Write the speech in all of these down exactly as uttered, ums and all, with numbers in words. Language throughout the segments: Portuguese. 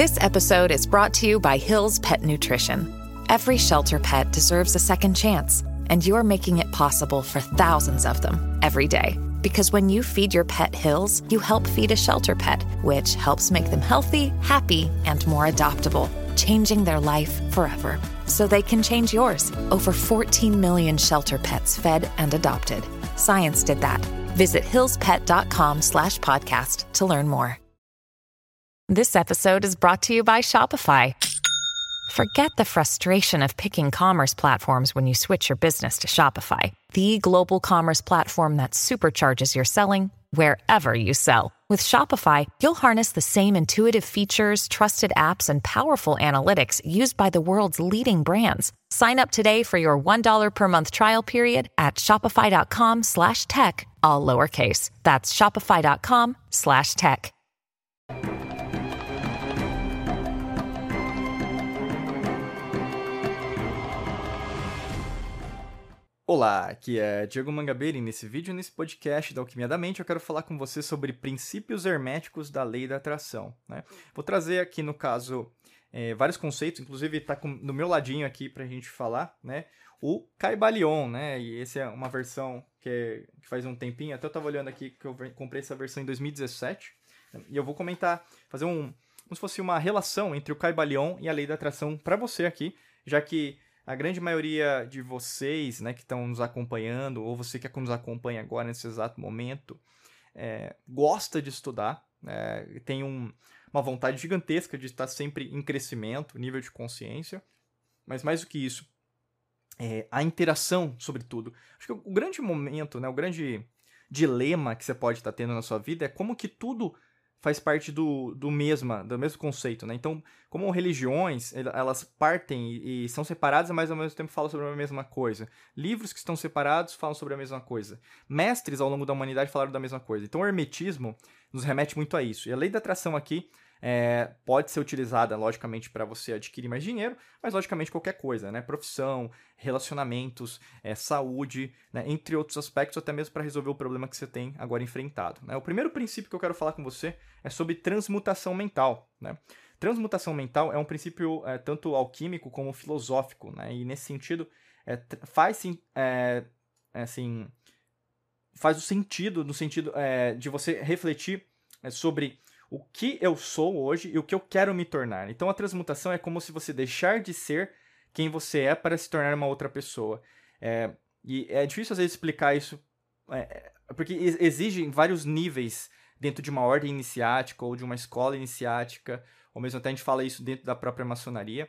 This episode is brought to you by Hill's Pet Nutrition. Every shelter pet deserves a second chance, and you're making it possible for thousands of them every day. Because when you feed your pet Hill's, you help feed a shelter pet, which helps make them healthy, happy, and more adoptable, changing their life forever. So they can change yours. Over fourteen million shelter pets fed and adopted. Science did that. Visit hillspet.com slash podcast to learn more. This episode is brought to you by Shopify. Forget the frustration of picking commerce platforms when you switch your business to Shopify, the global commerce platform that supercharges your selling wherever you sell. With Shopify, you'll harness the same intuitive features, trusted apps, and powerful analytics used by the world's leading brands. Sign up today for your one dollar per month trial period at shopify.com slash tech, all lowercase. That's shopify.com slash tech. Olá, aqui é Diego Mangabeira e nesse vídeo, nesse podcast da Alquimia da Mente, eu quero falar com você sobre princípios herméticos da lei da atração, né? Vou trazer aqui, no caso, é, vários conceitos, inclusive está no meu ladinho aqui para a gente falar, né? O Kybalion, né? E essa é uma versão que, é, que faz um tempinho, até eu estava olhando aqui que eu comprei essa versão em dois mil e dezessete, né? E eu vou comentar, fazer um, como se fosse uma relação entre o Kybalion e a lei da atração para você aqui, já que a grande maioria de vocês, né, que estão nos acompanhando, ou você que nos acompanha agora nesse exato momento, é, gosta de estudar, é, tem um, uma vontade gigantesca de estar sempre em crescimento, nível de consciência, mas mais do que isso, é, a interação, sobretudo. Acho que o grande momento, né, o grande dilema que você pode estar tendo na sua vida é como que tudo faz parte do, do, mesma, do mesmo conceito, né? Então, como religiões, elas partem e, e são separadas, mas ao mesmo tempo falam sobre a mesma coisa. Livros que estão separados falam sobre a mesma coisa. Mestres ao longo da humanidade falaram da mesma coisa. Então, o hermetismo nos remete muito a isso. E a lei da atração aqui é, pode ser utilizada, logicamente, para você adquirir mais dinheiro, mas, logicamente, qualquer coisa, né? Profissão, relacionamentos, é, saúde, né? Entre outros aspectos, até mesmo para resolver o problema que você tem agora enfrentado, né? O primeiro princípio que eu quero falar com você é sobre transmutação mental, né? Transmutação mental é um princípio é, tanto alquímico como filosófico, né? E, nesse sentido, é, faz, é, assim, faz o sentido, no sentido é, de você refletir é, sobre o que eu sou hoje e o que eu quero me tornar. Então, a transmutação é como se você deixar de ser quem você é para se tornar uma outra pessoa. É, e é difícil, às vezes, explicar isso, é, porque exige vários níveis dentro de uma ordem iniciática ou de uma escola iniciática, ou mesmo até a gente fala isso dentro da própria maçonaria,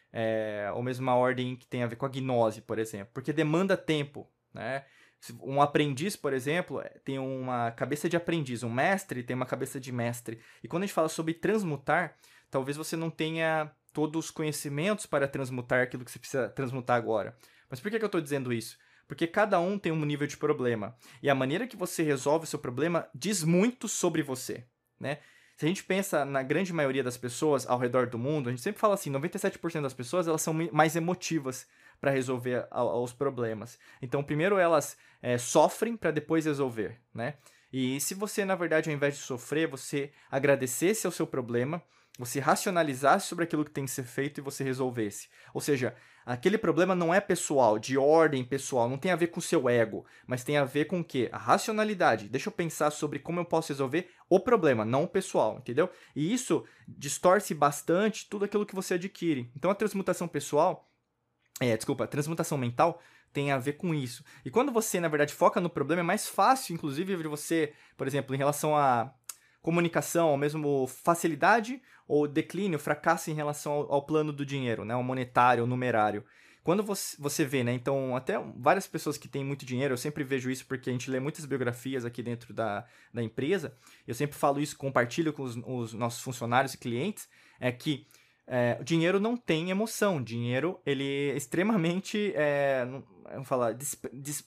é, ou mesmo uma ordem que tem a ver com a gnose, por exemplo, porque demanda tempo, né? Um aprendiz, por exemplo, tem uma cabeça de aprendiz. Um mestre tem uma cabeça de mestre. E quando a gente fala sobre transmutar, talvez você não tenha todos os conhecimentos para transmutar aquilo que você precisa transmutar agora. Mas por que que eu estou dizendo isso? Porque cada um tem um nível de problema. E a maneira que você resolve o seu problema diz muito sobre você, né? Se a gente pensa na grande maioria das pessoas ao redor do mundo, a gente sempre fala assim, noventa e sete por cento das pessoas elas são mais emotivas para resolver a, a, os problemas. Então, primeiro elas é, sofrem para depois resolver, né? E se você, na verdade, ao invés de sofrer, você agradecesse ao seu problema, você racionalizasse sobre aquilo que tem que ser feito e você resolvesse. Ou seja, aquele problema não é pessoal, de ordem pessoal, não tem a ver com o seu ego, mas tem a ver com o quê? A racionalidade. Deixa eu pensar sobre como eu posso resolver o problema, não o pessoal, entendeu? E isso distorce bastante tudo aquilo que você adquire. Então, a transmutação pessoal... É, desculpa, a transmutação mental tem a ver com isso. E quando você, na verdade, foca no problema, é mais fácil, inclusive, de você, por exemplo, em relação a comunicação, ou mesmo facilidade ou declínio, fracasso em relação ao, ao plano do dinheiro, né, ao monetário, ao numerário. Quando você, você vê, né, então, até várias pessoas que têm muito dinheiro, eu sempre vejo isso porque a gente lê muitas biografias aqui dentro da, da empresa, eu sempre falo isso, compartilho com os, os nossos funcionários e clientes, é que É, o dinheiro não tem emoção. O dinheiro, ele é extremamente, é, vamos falar, des, des,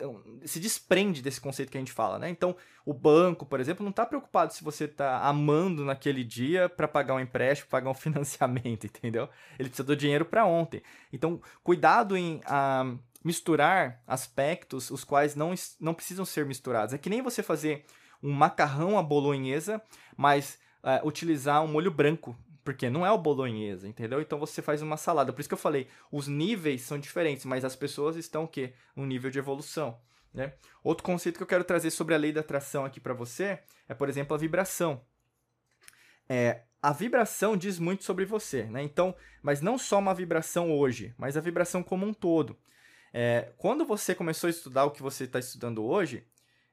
se desprende desse conceito que a gente fala, né? Então, o banco, por exemplo, não está preocupado se você está amando naquele dia para pagar um empréstimo, pagar um financiamento, entendeu? Ele precisa do dinheiro para ontem. Então, cuidado em ah, misturar aspectos os quais não, não precisam ser misturados. É que nem você fazer um macarrão à bolonhesa, mas ah, utilizar um molho branco Porque não é o bolonhesa, entendeu? Então você faz uma salada. Por isso que eu falei, os níveis são diferentes, mas as pessoas estão o quê? Um nível de evolução, né? Outro conceito que eu quero trazer sobre a lei da atração aqui para você é, por exemplo, a vibração. É, a vibração diz muito sobre você, né? Então, mas não só uma vibração hoje, mas a vibração como um todo. É, quando você começou a estudar o que você está estudando hoje,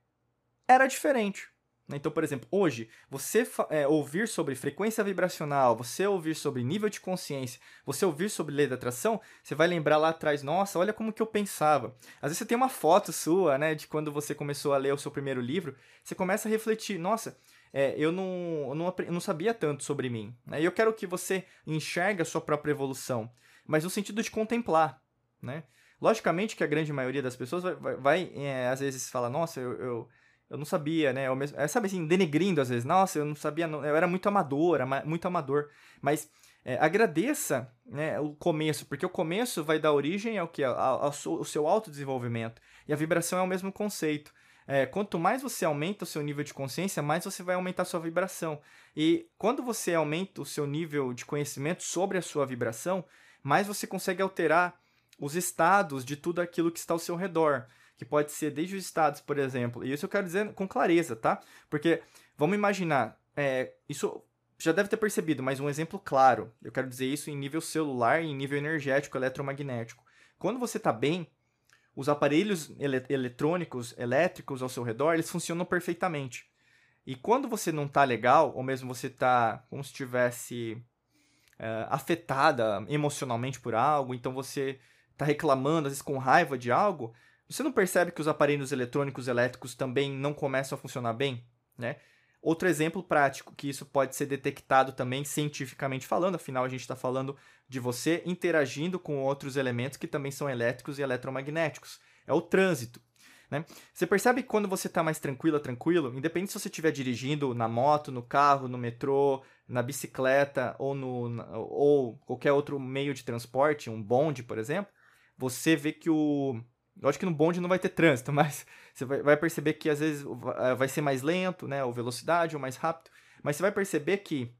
era diferente. Então, por exemplo, hoje, você é, ouvir sobre frequência vibracional, você ouvir sobre nível de consciência, você ouvir sobre lei da atração, você vai lembrar lá atrás, nossa, olha como que eu pensava. Às vezes você tem uma foto sua, né, de quando você começou a ler o seu primeiro livro, você começa a refletir, nossa, é, eu, não, eu, não, eu não sabia tanto sobre mim. Né? E eu quero que você enxergue a sua própria evolução, mas no sentido de contemplar, né? Logicamente que a grande maioria das pessoas vai, vai, vai é, às vezes, fala, nossa, eu... eu Eu não sabia, né? Eu mesmo, é, sabe assim, denegrindo às vezes. Nossa, eu não sabia, não, eu era muito amador, muito amador. Mas é, agradeça, né, o começo, porque o começo vai dar origem ao que? Ao, ao, ao seu autodesenvolvimento. E a vibração é o mesmo conceito. É, quanto mais você aumenta o seu nível de consciência, mais você vai aumentar a sua vibração. E quando você aumenta o seu nível de conhecimento sobre a sua vibração, mais você consegue alterar os estados de tudo aquilo que está ao seu redor. Que pode ser desde os estados, por exemplo. E isso eu quero dizer com clareza, tá? Porque, vamos imaginar, é, isso já deve ter percebido, mas um exemplo claro. Eu quero dizer isso em nível celular e em nível energético, eletromagnético. Quando você está bem, os aparelhos ele- eletrônicos, elétricos ao seu redor, eles funcionam perfeitamente. E quando você não está legal, ou mesmo você está como se estivesse é, afetada emocionalmente por algo, então você está reclamando, às vezes com raiva de algo... Você não percebe que os aparelhos eletrônicos elétricos também não começam a funcionar bem? Né? Outro exemplo prático, que isso pode ser detectado também cientificamente falando, afinal a gente está falando de você interagindo com outros elementos que também são elétricos e eletromagnéticos. É o trânsito. Né? Você percebe que quando você está mais tranquila, tranquilo, independente se você estiver dirigindo na moto, no carro, no metrô, na bicicleta ou, no, ou qualquer outro meio de transporte, um bonde, por exemplo, você vê que o... Lógico que no bonde não vai ter trânsito, mas você vai perceber que às vezes vai ser mais lento, né? Ou velocidade, ou mais rápido. Mas você vai perceber que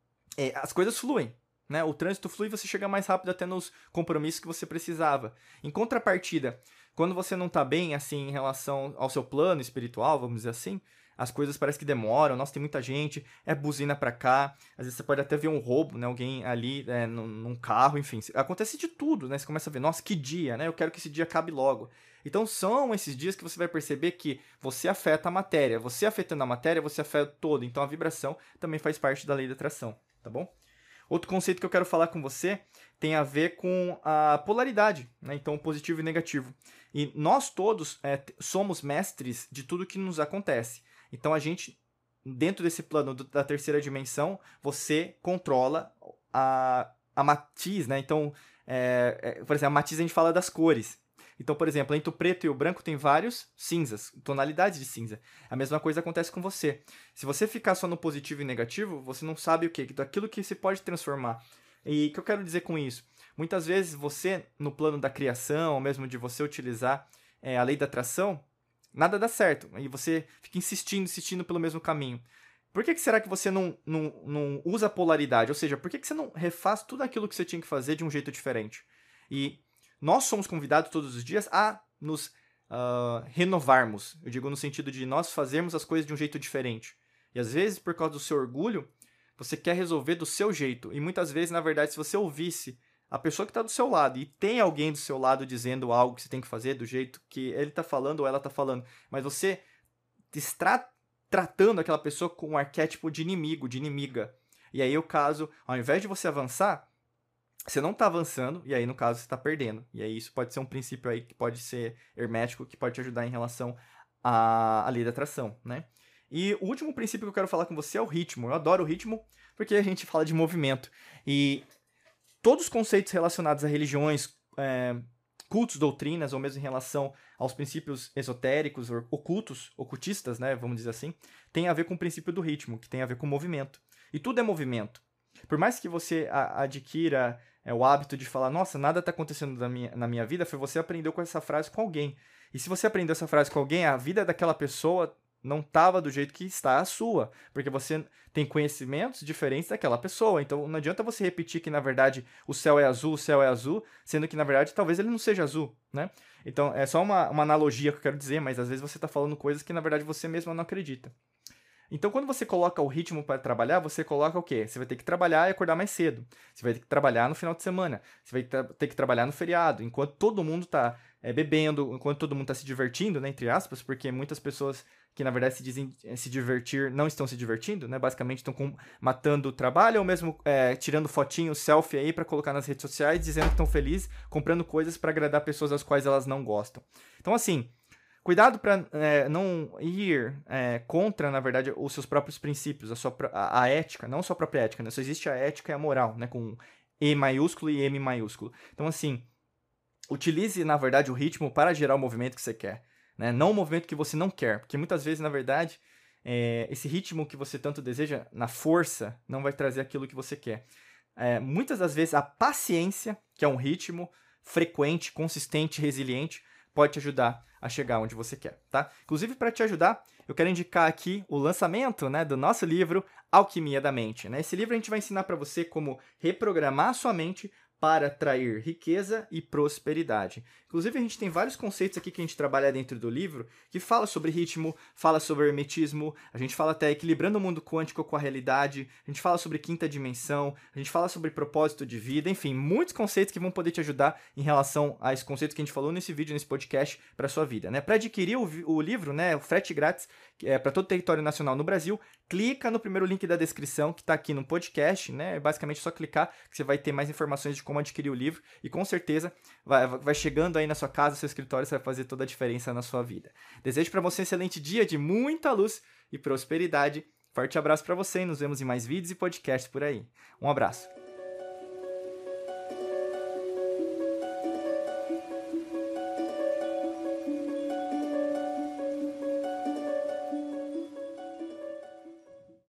é, as coisas fluem, né? O trânsito flui e você chega mais rápido até nos compromissos que você precisava. Em contrapartida, quando você não está bem, assim, em relação ao seu plano espiritual, vamos dizer assim, as coisas parecem que demoram, nossa, tem muita gente, é buzina pra cá, às vezes você pode até ver um roubo, né, alguém ali é, num, num carro, enfim, acontece de tudo, né, você começa a ver, nossa, que dia, né, eu quero que esse dia acabe logo. Então são esses dias que você vai perceber que você afeta a matéria, você afetando a matéria, você afeta todo, então a vibração também faz parte da lei da atração, tá bom? Outro conceito que eu quero falar com você tem a ver com a polaridade, né, então positivo e negativo. E nós todos é, somos mestres de tudo que nos acontece. Então, a gente, dentro desse plano da terceira dimensão, você controla a, a matiz, né? Então, é, é, por exemplo, a matiz a gente fala das cores. Então, por exemplo, entre o preto e o branco tem vários cinzas, tonalidades de cinza. A mesma coisa acontece com você. Se você ficar só no positivo e negativo, você não sabe o que, daquilo que se pode transformar. E o que eu quero dizer com isso? Muitas vezes você, no plano da criação, ou mesmo de você utilizar é, a lei da atração, nada dá certo, e você fica insistindo, insistindo pelo mesmo caminho. Por que, que será que você não, não, não usa a polaridade? Ou seja, por que, que você não refaz tudo aquilo que você tinha que fazer de um jeito diferente? E nós somos convidados todos os dias a nos uh, renovarmos. Eu digo no sentido de nós fazermos as coisas de um jeito diferente. E às vezes, por causa do seu orgulho, você quer resolver do seu jeito. E muitas vezes, na verdade, se você ouvisse a pessoa que está do seu lado, e tem alguém do seu lado dizendo algo que você tem que fazer do jeito que ele está falando ou ela está falando, mas você está tratando aquela pessoa com um arquétipo de inimigo, de inimiga. E aí o caso, ao invés de você avançar, você não está avançando, e aí no caso você está perdendo. E aí isso pode ser um princípio aí que pode ser hermético, que pode te ajudar em relação à, à lei da atração, né? E o último princípio que eu quero falar com você é o ritmo. Eu adoro o ritmo porque a gente fala de movimento. E todos os conceitos relacionados a religiões, é, cultos, doutrinas, ou mesmo em relação aos princípios esotéricos, ou ocultos, ocultistas, né, vamos dizer assim, tem a ver com o princípio do ritmo, que tem a ver com o movimento. E tudo é movimento. Por mais que você a, adquira é, o hábito de falar, nossa, nada está acontecendo na minha, na minha vida, foi você aprendeu com essa frase com alguém. E se você aprendeu essa frase com alguém, a vida daquela pessoa não estava do jeito que está a sua, porque você tem conhecimentos diferentes daquela pessoa, então não adianta você repetir que, na verdade, o céu é azul, o céu é azul, sendo que, na verdade, talvez ele não seja azul, né? Então, é só uma, uma analogia que eu quero dizer, mas às vezes você está falando coisas que, na verdade, você mesmo não acredita. Então, quando você coloca o ritmo para trabalhar, você coloca o quê? Você vai ter que trabalhar e acordar mais cedo. Você vai ter que trabalhar no final de semana. Você vai ter que trabalhar no feriado, enquanto todo mundo está é, bebendo, enquanto todo mundo está se divertindo, né, entre aspas, porque muitas pessoas que, na verdade, se dizem se divertir, não estão se divertindo, né? Basicamente estão com, matando o trabalho ou mesmo é, tirando fotinho, selfie aí para colocar nas redes sociais, dizendo que estão felizes, comprando coisas para agradar pessoas às quais elas não gostam. Então, assim, cuidado para é, não ir é, contra, na verdade, os seus próprios princípios, a, sua, a, a ética, não a sua própria ética, né? Só existe a ética e a moral, né? Com E maiúsculo e M maiúsculo. Então, assim, utilize, na verdade, o ritmo para gerar o movimento que você quer, né? Não o movimento que você não quer, porque muitas vezes, na verdade, é, esse ritmo que você tanto deseja, na força, não vai trazer aquilo que você quer. É, muitas das vezes, a paciência, que é um ritmo frequente, consistente, resiliente, pode te ajudar a chegar onde você quer, tá? Inclusive, para te ajudar, eu quero indicar aqui o lançamento, né, do nosso livro Alquimia da Mente, né? Esse livro a gente vai ensinar para você como reprogramar a sua mente para atrair riqueza e prosperidade. Inclusive, a gente tem vários conceitos aqui que a gente trabalha dentro do livro, que fala sobre ritmo, fala sobre hermetismo, a gente fala até equilibrando o mundo quântico com a realidade, a gente fala sobre quinta dimensão, a gente fala sobre propósito de vida, enfim, muitos conceitos que vão poder te ajudar em relação a esses conceitos que a gente falou nesse vídeo, nesse podcast, para sua vida, né? Para adquirir o, o livro, né, o frete grátis, é, para todo o território nacional no Brasil, clica no primeiro link da descrição, que está aqui no podcast, né? É basicamente só clicar que você vai ter mais informações de como adquirir o livro e com certeza vai, vai chegando aí na sua casa, no seu escritório, isso vai fazer toda a diferença na sua vida. Desejo para você um excelente dia de muita luz e prosperidade. Forte abraço para você e nos vemos em mais vídeos e podcasts por aí. Um abraço.